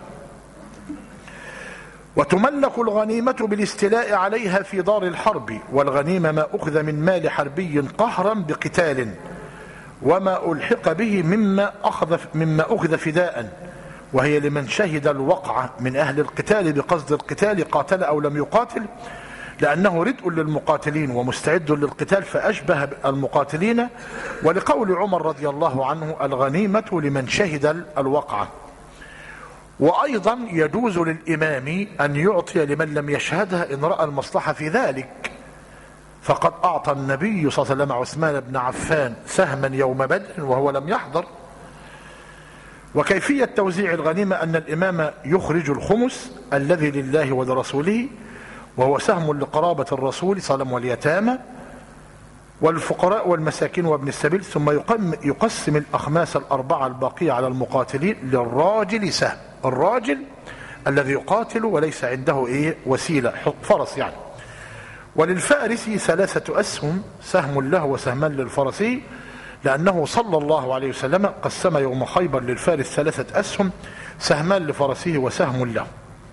وتملك الغنيمة بالاستيلاء عليها في دار الحرب، والغنيمة ما أخذ من مال حربي قهرا بقتال، وما ألحق به مما أخذ فداء، وهي لمن شهد الوقعة من أهل القتال بقصد القتال قاتل أو لم يقاتل، لأنه ردء للمقاتلين ومستعد للقتال فأشبه المقاتلين. ولقول عمر رضي الله عنه: الغنيمة لمن شهد الوقعة. وأيضا يجوز للإمام أن يعطي لمن لم يشهدها إن رأى المصلحة في ذلك، فقد أعطى النبي صلى الله عليه وسلم عثمان بن عفان سهما يوم بدر وهو لم يحضر. وكيفية توزيع الغنيمة أن الإمام يخرج الخمس الذي لله ولرسوله، وهو سهم لقرابة الرسول صلى الله عليه وسلم واليتامى والفقراء والمساكين وابن السبيل، ثم يقسم الأخماس الأربعة الباقية على المقاتلين. للراجل سهم، الراجل الذي يقاتل وليس عنده وسيلة، فرس يعني. وللفارس 3 أسهم، سهم له وسهمان للفرسي، لأنه صلى الله عليه وسلم قسم يوم خيبر للفارس 3 أسهم، سهمان لفرسه وسهم له.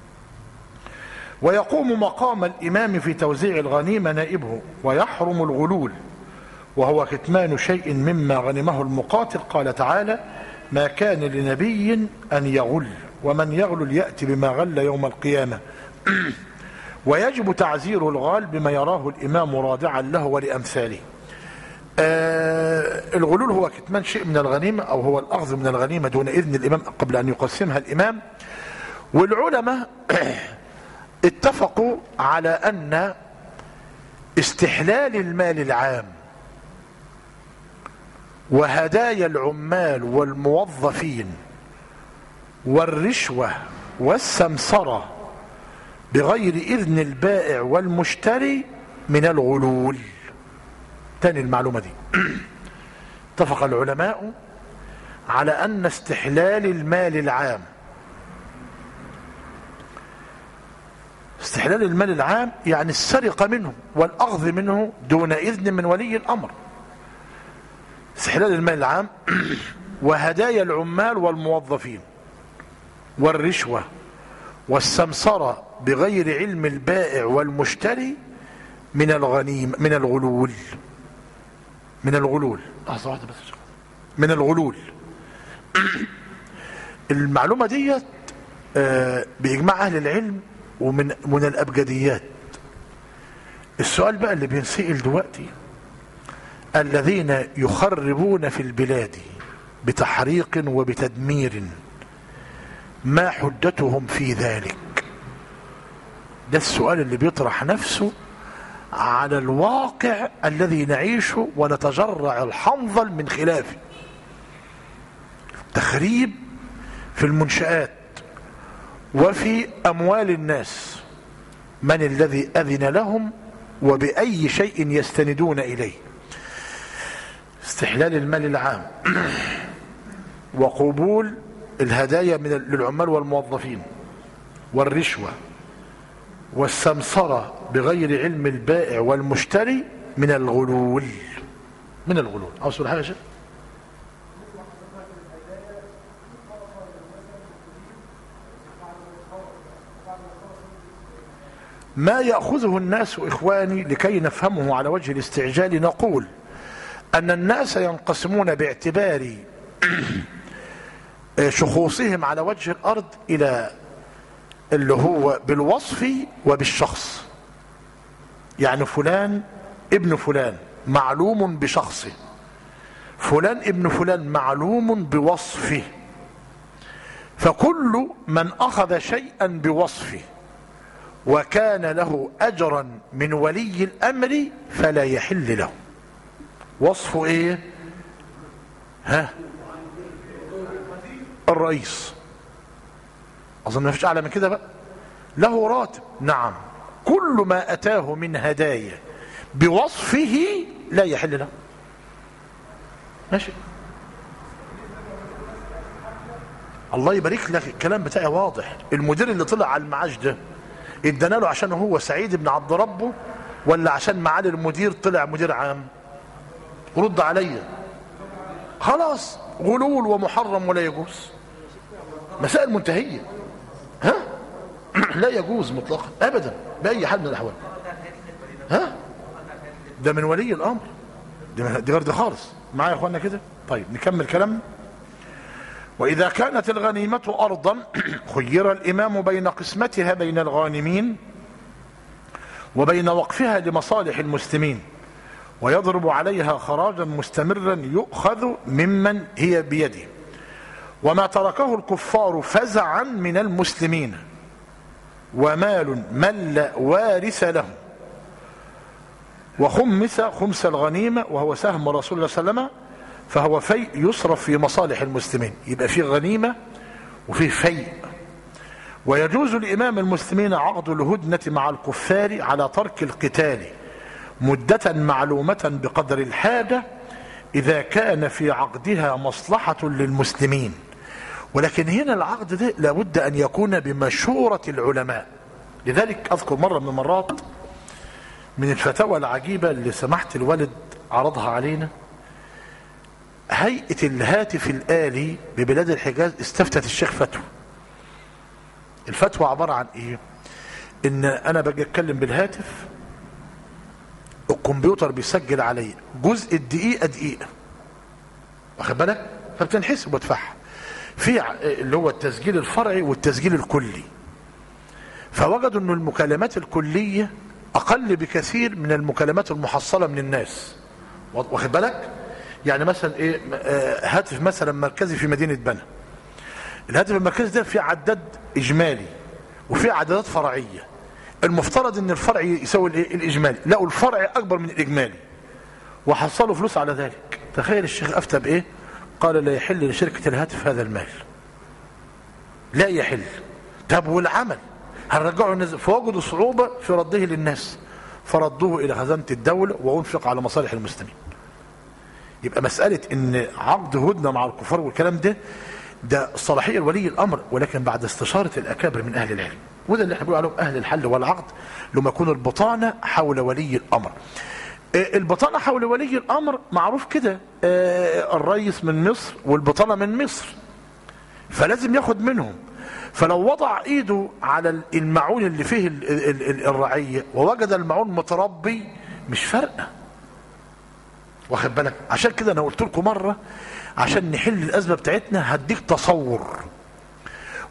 ويقوم مقام الإمام في توزيع الغنيمة نائبه. ويحرم الغلول، وهو كتمان شيء مما غنمه المقاتل. قال تعالى: ما كان لنبي أن يغل، ومن يغل يأتي بما غل يوم القيامة. ويجب تعزير الغال بما يراه الإمام رادعا له ولأمثاله. الغلول هو كتمان شيء من الغنيمة، أو هو الأخذ من الغنيمة دون إذن الإمام قبل أن يقسمها الإمام. والعلماء اتفقوا على أن استحلال المال العام وهدايا العمال والموظفين والرشوة والسمسرة بغير إذن البائع والمشتري من الغلول. تاني المعلومة دي اتفق العلماء على أن استحلال المال العام، استحلال المال العام يعني السرقة منه والأخذ منه دون إذن من ولي الأمر، استحلال المال العام وهدايا العمال والموظفين والرشوة والسمسرة بغير علم البائع والمشتري من الغنيم، من الغلول، من الغلول. لحظة واحدة بس، من الغلول. المعلومة دي بإجماع أهل العلم ومن الأبجديات. السؤال بقى اللي بينسئل دلوقتي: الذين يخربون في البلاد بتحريق وبتدمير ما حجتهم في ذلك؟ ده السؤال اللي بيطرح نفسه على الواقع الذي نعيشه ونتجرع الحنظل من خلافه. تخريب في المنشآت وفي أموال الناس، من الذي أذن لهم وبأي شيء يستندون إليه؟ استحلال المال العام وقبول الهدايا للعمال والموظفين والرشوة والسمسرة بغير علم البائع والمشتري من الغلول. من الغلول. أوصل حاجة شيء؟ ما يأخذه الناس إخواني لكي نفهمه على وجه الاستعجال، نقول أن الناس ينقسمون باعتبار شخوصهم على وجه الأرض إلى اللي هو بالوصف وبالشخص. يعني فلان ابن فلان معلوم بشخصه، فلان ابن فلان معلوم بوصفه. فكل من أخذ شيئا بوصفه وكان له أجرا من ولي الأمر فلا يحل له. وصفه ايه؟ الرئيس، اظن ما فيش اعلى من كده بقى. له راتب، نعم. كل ما اتاه من هدايا بوصفه لا يحل له. ماشي، الله يبارك لك. الكلام بتاعي واضح. المدير اللي طلع على المعاش ده ادانا له عشان هو سعيد بن عبد ربه، ولا عشان معالي المدير طلع مدير عام؟ رد عليا. خلاص، غلول ومحرم ولا يجوز. مسائل منتهية. لا يجوز مطلقا ابدا باي حال من الاحوال. ده من ولي الامر، دي غير دي خالص. معايا يا اخوانا كده؟ طيب نكمل كلام. واذا كانت الغنيمة ارضا خير الامام بين قسمتها بين الغانمين وبين وقفها لمصالح المسلمين، ويضرب عليها خراجا مستمرا يؤخذ ممن هي بيده، وما تركه الكفار فزعا من المسلمين، ومال من لا وارث له، وخمس خمس الغنيمة وهو سهم رسول الله صلى الله عليه وسلم، فهو فيء يصرف في مصالح المسلمين. يبقى فيه غنيمة وفيه فيء. ويجوز لإمام المسلمين عقد الهدنة مع الكفار على ترك القتال مدة معلومة بقدر الحاجة إذا كان في عقدها مصلحة للمسلمين. ولكن هنا العقد ده لابد أن يكون بمشورة العلماء. لذلك أذكر مرة من المرات من الفتاوى العجيبة اللي سماحة الوالد عرضها علينا، هيئة الهاتف الآلي ببلاد الحجاز استفتت الشيخ فتوى. الفتوى عبارة عن إيه؟ إن أنا باجي أتكلم بالهاتف، الكمبيوتر بيسجل علي جزء الدقيقة دقيقة، واخد بالك؟ فبتنحسب وتفح في اللي هو التسجيل الفرعي والتسجيل الكلي. فوجدوا أن المكالمات الكلية أقل بكثير من المكالمات المحصلة من الناس، واخد بالك؟ يعني مثلا إيه، هاتف مثلا مركزي في مدينة بنا، الهاتف المركزي ده فيه عداد إجمالي وفيه عدادات فرعية. المفترض ان الفرع يساوي الاجمالي، لقوا الفرع اكبر من الاجمالي وحصلوا فلوس على ذلك. تخيل الشيخ افتى بايه؟ قال لا يحل لشركة الهاتف هذا المال، لا يحل. طب والعمل هنرجعه الناس؟ فوجدوا صعوبة في رده للناس فردوه الى خزانة الدولة وانفق على مصالح المسلمين. يبقى مسألة ان عقد هدنة مع الكفار والكلام ده صلاحية ولي الامر، ولكن بعد استشارة الاكابر من اهل العلم. وده اللي احنا بنقول عليهم اهل الحل والعقد، لما يكون البطانه حول ولي الامر. البطانه حول ولي الامر معروف كده، الرئيس من مصر والبطانه من مصر، فلازم ياخد منهم. فلو وضع ايده على المعون اللي فيه الرعيه ووجد المعون متربي مش فارقه، واخد بالك؟ عشان كده انا قلت لكم مره عشان نحل الازمه بتاعتنا هديك تصور،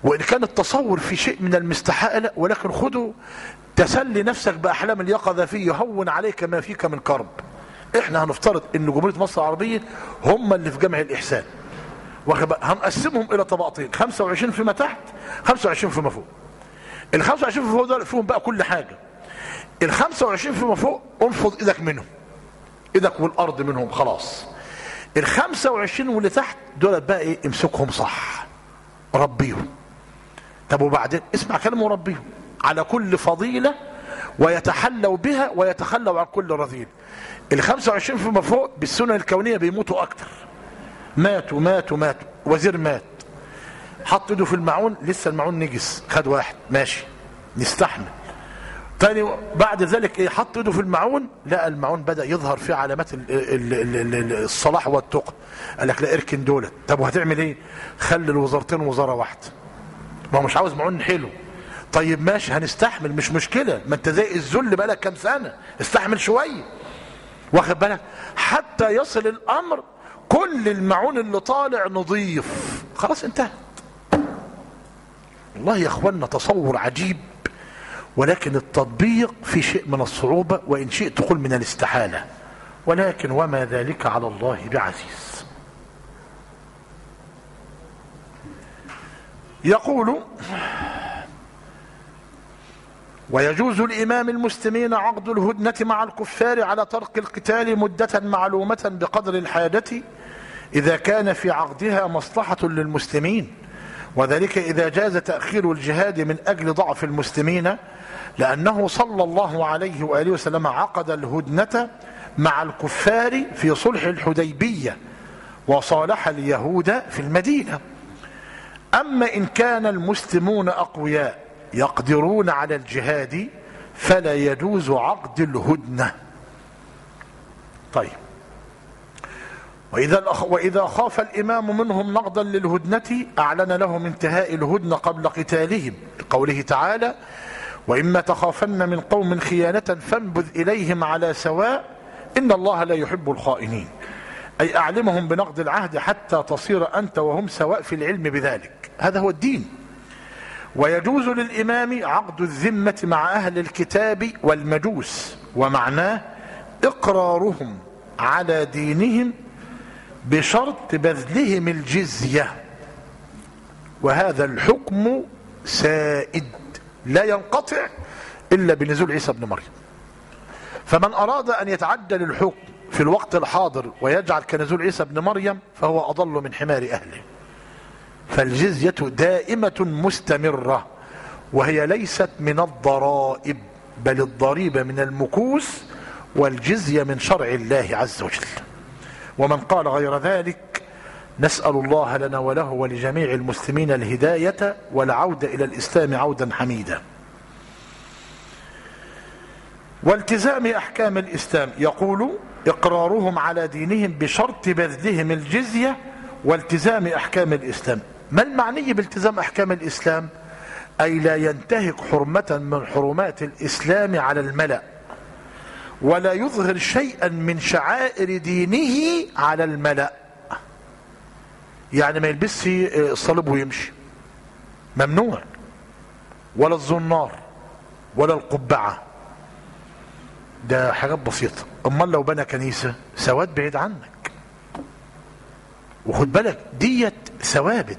وإن كان التصور في شيء من المستحاله، ولكن خده تسلي نفسك بأحلام اليقظة فيه يهون عليك ما فيك من كرب. احنا هنفترض ان جمهورية مصر العربية هم اللي في جمع الإحسان، هنقسمهم إلى طبقتين، 25 فيما تحت 25 فيما فوق. ال 25 فيما فوق دول فيهم بقى كل حاجة. ال 25 فيما فوق انفض ايدك منهم، ايدك والأرض منهم خلاص. ال 25 واللي تحت دول بقى ايه؟ امسكهم صح، ربيهم. طب وبعدين اسمع كلام وربيهم على كل فضيلة ويتحلوا بها ويتخلوا عن كل رذيل. ال 25 فيما فوق بالسنن الكونية بيموتوا أكتر، ماتوا. وزير مات، حط ايده في المعون، لسه المعون نجس، خد واحد ماشي نستحمل. تاني بعد ذلك ايه؟ حط ايده في المعون، لا المعون بدأ يظهر فيه علامات الصلاح والتقى، قال لك لا اركن دولت. طب وهتعمل ايه؟ خلي الوزارتين وزارة واحدة، ما هو مش عاوز معون حلو. طيب ماشي هنستحمل مش مشكلة، ما انت زي الذل بقالك كام سنة، استحمل شوية، واخد بالك، حتى يصل الامر كل المعون اللي طالع نظيف، خلاص انتهت. والله يا اخوانا تصور عجيب، ولكن التطبيق في شيء من الصعوبة، وإن شئت تقول من الاستحالة، ولكن وما ذلك على الله بعزيز. يقول: ويجوز لإمام المسلمين عقد الهدنة مع الكفار على ترك القتال مدة معلومة بقدر الحاجة، إذا كان في عقدها مصلحة للمسلمين، وذلك إذا جاز تأخير الجهاد من أجل ضعف المسلمين، لأنه صلى الله عليه وآله وسلم عقد الهدنة مع الكفار في صلح الحديبية، وصالح اليهود في المدينة. أما إن كان المسلمون أقوياء يقدرون على الجهاد فلا يجوز عقد الهدنة. طيب، وإذا خاف الإمام منهم نقضا للهدنة أعلن لهم انتهاء الهدنة قبل قتالهم، لقوله تعالى: وإما تخافن من قوم خيانة فانبذ إليهم على سواء إن الله لا يحب الخائنين، أي أعلمهم بنقض العهد حتى تصير أنت وهم سواء في العلم بذلك. هذا هو الدين. ويجوز للإمام عقد الذمة مع أهل الكتاب والمجوس، ومعناه إقرارهم على دينهم بشرط بذلهم الجزية، وهذا الحكم سائد لا ينقطع إلا بنزول عيسى بن مريم. فمن أراد أن يتعدل الحكم في الوقت الحاضر ويجعل كنزول عيسى بن مريم فهو أضل من حمار أهله. فالجزية دائمة مستمرة، وهي ليست من الضرائب، بل الضريبة من المكوس، والجزية من شرع الله عز وجل. ومن قال غير ذلك نسأل الله لنا وله ولجميع المسلمين الهداية والعودة إلى الإسلام عودا حميدا. والتزام أحكام الإسلام، يقول: إقرارهم على دينهم بشرط بذلهم الجزية والتزام أحكام الإسلام. ما المعني بالتزام أحكام الإسلام؟ أي لا ينتهك حرمة من حرمات الإسلام على الملأ، ولا يظهر شيئا من شعائر دينه على الملأ. يعني ما يلبسش الصليب ويمشي، ممنوع، ولا الزنار ولا القبعة، ده حاجات بسيطة. امال لو بنى كنيسة سواد بعيد عنك، وخد بالك ديت ثوابت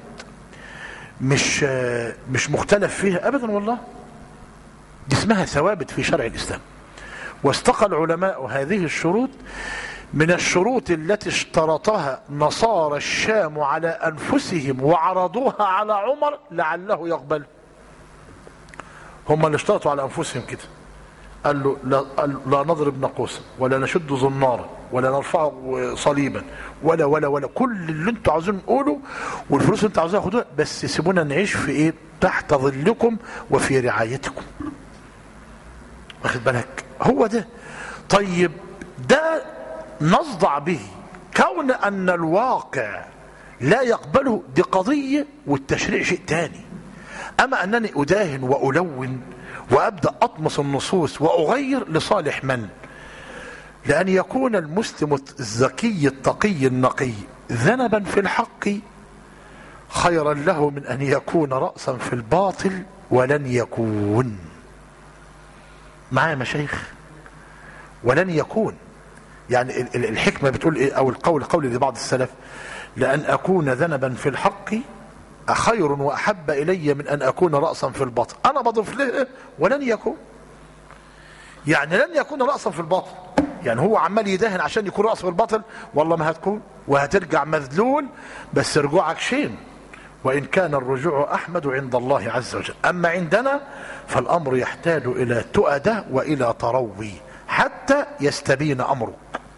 مش مختلف فيها ابدا، والله دي اسمها ثوابت في شرع الإسلام. واستقى العلماء هذه الشروط من الشروط التي اشترطها نصارى الشام على أنفسهم وعرضوها على عمر لعله يقبل. هم اللي اشترطوا على أنفسهم كده، قال له لا نضرب ناقوسا ولا نشد زنارا ولا نرفع صليبا ولا كل اللي انتوا عاوزين نقوله، والفلوس اللي انتوا عاوزين خدوها، بس سيبونا نعيش في ايه؟ تحت ظلكم وفي رعايتكم. واخد بالك؟ هو ده. طيب ده نصدع به، كون ان الواقع لا يقبله دي قضية، والتشريع شيء تاني. اما انني اداهن والون وابدأ اطمس النصوص واغير لصالح من؟ لان يكون المسلم الذكي التقي النقي ذنبا في الحق خيرا له من أن يكون رأسا في الباطل ولن يكون. معايا مشايخ؟ ولن يكون يعني الحكمة بتقول إيه، أو قول لبعض السلف: لأن أكون ذنبا في الحق خير وأحب إلي من أن أكون رأسا في الباطل. أنا بضيف له ولن يكون، يعني لن يكون رأسا في الباطل، يعني هو عمال يدهن عشان يكون رأس في الباطل، والله ما هتكون، وهترجع مذلول، بس رجوعك شين، وإن كان الرجوع أحمد عند الله عز وجل. أما عندنا فالأمر يحتاج إلى تؤدة وإلى تروي حتى يستبين أمره.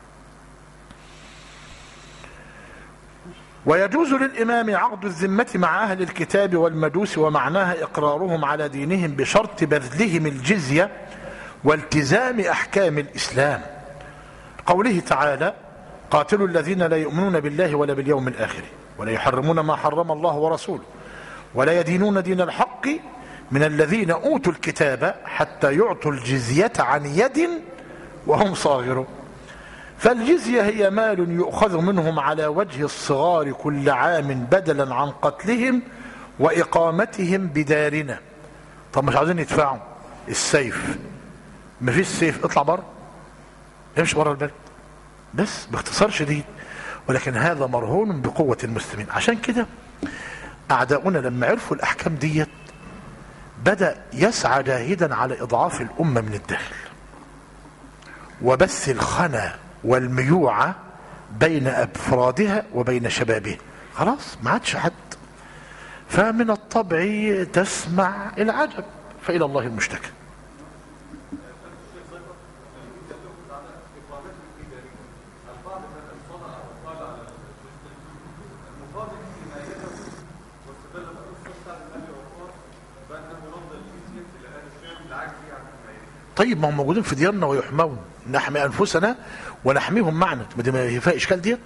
ويجوز للإمام عقد الذمة مع أهل الكتاب والمجوس، ومعناها إقرارهم على دينهم بشرط بذلهم الجزية والتزام أحكام الإسلام. قوله تعالى: قاتلوا الذين لا يؤمنون بالله ولا باليوم الآخر ولا يحرمون ما حرم الله ورسوله ولا يدينون دين الحق من الذين أوتوا الكتاب حتى يعطوا الجزية عن يد وهم صاغرون. فالجزية هي مال يؤخذ منهم على وجه الصغار كل عام بدلا عن قتلهم وإقامتهم بدارنا. طب مش عاوزين يدفعوا السيف، مفيش سيف، اطلع بره، امشي بره البلد، بس باختصار شديد. ولكن هذا مرهون بقوة المسلمين. عشان كده أعداؤنا لما عرفوا الأحكام ديت بدأ يسعى جاهدا على إضعاف الأمة من الداخل وبث الخنا والميوعة بين أفرادها وبين شبابها. خلاص ما عادش حد، فمن الطبع تسمع العجب، فإلى الله المشتكى. طيب ما هم موجودين في ديارنا ويحمون، نحمي أنفسنا ونحميهم معنا، ما فيها إشكال ديت.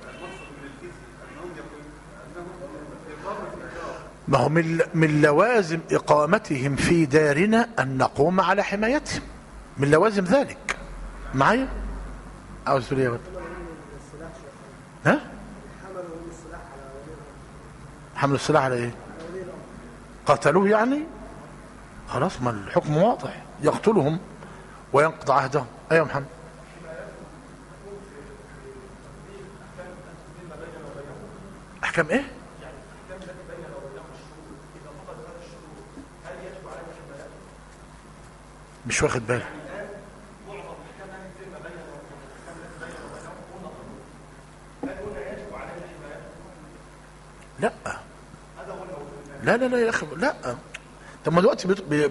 ما هو من لوازم إقامتهم في دارنا أن نقوم على حمايتهم، من لوازم ذلك. معايا؟ عاوز تقول ايه يا ولد؟ ها؟ حمل السلاح على ايه؟ قتلوه يعني؟ خلاص ما الحكم واضح، يقتلهم وينقض عهدهم. ايوه محمد. احكام ايه؟ مش واخد بالك. لا لا لا لا يا اخي، لا. طب ما دلوقتي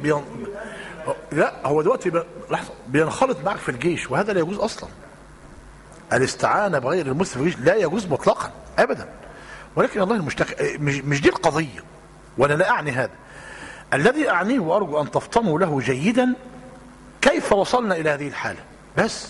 لا هو دلوقتي لحظه بينخلط معك في الجيش، وهذا لا يجوز اصلا. الاستعانه بغير المسلم في الجيش لا يجوز مطلقا ابدا. ولكن الله المشتكى، مش دي القضيه، وانا لا اعني هذا. الذي اعنيه وارجو ان تفطنوا له جيدا كيف وصلنا الى هذه الحاله، بس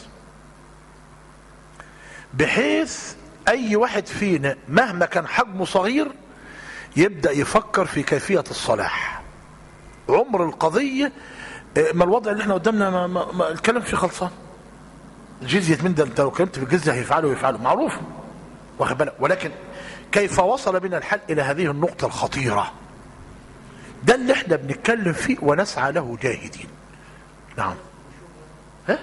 بحيث اي واحد فينا مهما كان حجمه صغير يبدأ يفكر في كيفية الصلاح. عمر القضية ما الوضع اللي احنا قدامنا ما الكلام فيه خلصان. الجزية من ده، انت لو كلمت في الجزية هيفعلوا معروف، واخد بالك. ولكن كيف وصل بنا الحال الى هذه النقطة الخطيرة، ده اللي احنا بنتكلم فيه ونسعى له جاهدين. نعم. ها؟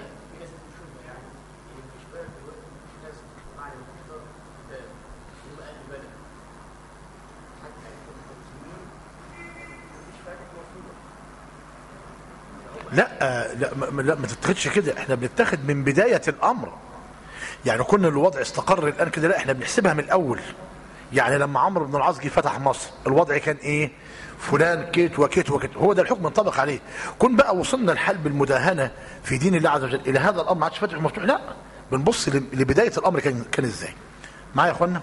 لا ما تتخدش كده، احنا بنتخذ من بداية الامر. يعني كنا الوضع استقر الان كده، لا احنا بنحسبها من الاول. يعني لما عمرو بن العاص جه فتح مصر الوضع كان ايه؟ فلان كيت وكيت وكيت، هو ده الحكم ينطبق عليه. كن بقى وصلنا الحال بالمداهنة في دين الله عز وجل الى هذا الامر، ما عادش فاتح مفتوح، لا بنبص لبداية الامر كان ازاي. معايا يا اخوانا؟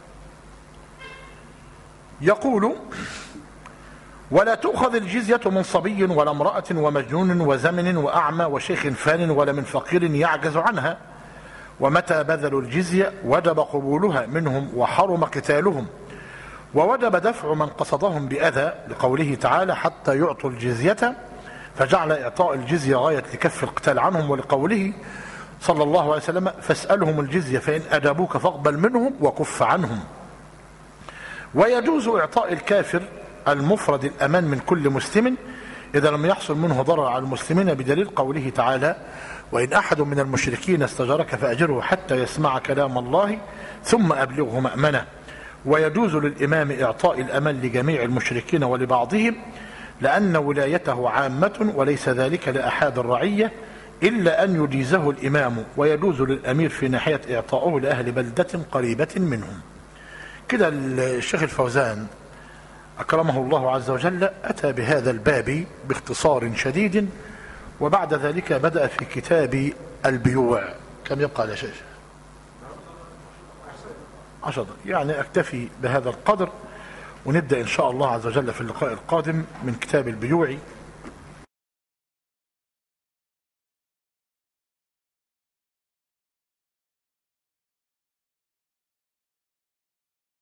يقول: ولا تؤخذ الجزية من صبي ولا امرأة ومجنون وزمن وأعمى وشيخ فان ولا من فقير يعجز عنها، ومتى بذلوا الجزية وجب قبولها منهم وحرم قتالهم، ووجب دفع من قصدهم بأذى، لقوله تعالى: حتى يعطوا الجزية، فجعل إعطاء الجزية غاية لكف القتال عنهم، ولقوله صلى الله عليه وسلم: فاسألهم الجزية فإن أجابوك فاقبل منهم وكف عنهم. ويجوز إعطاء الكافر المفرد الأمان من كل مسلم إذا لم يحصل منه ضرر على المسلمين، بدليل قوله تعالى: وإن أحد من المشركين استجارك فأجره حتى يسمع كلام الله ثم أبلغه مأمنه. ويجوز للإمام إعطاء الأمان لجميع المشركين ولبعضهم، لأن ولايته عامة وليس ذلك لأحد الرعية إلا أن يجيزه الإمام. ويجوز للأمير في ناحية إعطاؤه لأهل بلدة قريبة منهم. كده الشيخ الفوزان أكرمه الله عز وجل أتى بهذا الباب باختصار شديد، وبعد ذلك بدأ في كتاب البيوع. كم يبقى على شيء؟ 10 يعني أكتفي بهذا القدر، ونبدأ إن شاء الله عز وجل في اللقاء القادم من كتاب البيوع.